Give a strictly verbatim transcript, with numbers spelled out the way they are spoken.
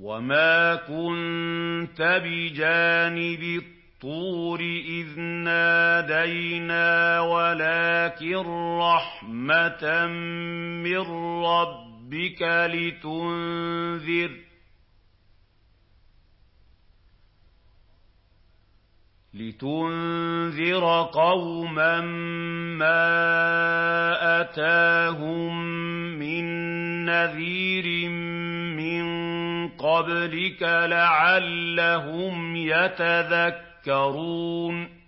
وَمَا كُنتَ بِجَانِبِ الطُّورِ إِذْ نَادَيْنَا وَلَٰكِن رَّحْمَةً مِّن رَّبِّكَ لِتُنذِرَ لِتُنذِرَ قَوْمًا مَّا أَتَاهُم مِّن نَّذِيرٍ مِّن قَبْلِكَ لَعَلَّهُمْ يَتَذَكَّرُونَ